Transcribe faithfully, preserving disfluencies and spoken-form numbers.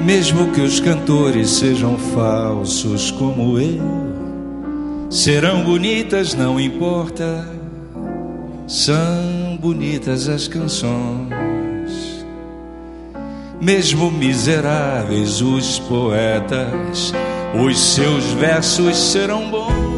Mesmo que os cantores sejam falsos como eu, serão bonitas, não importa, são bonitas as canções. Mesmo miseráveis os poetas, os seus versos serão bons.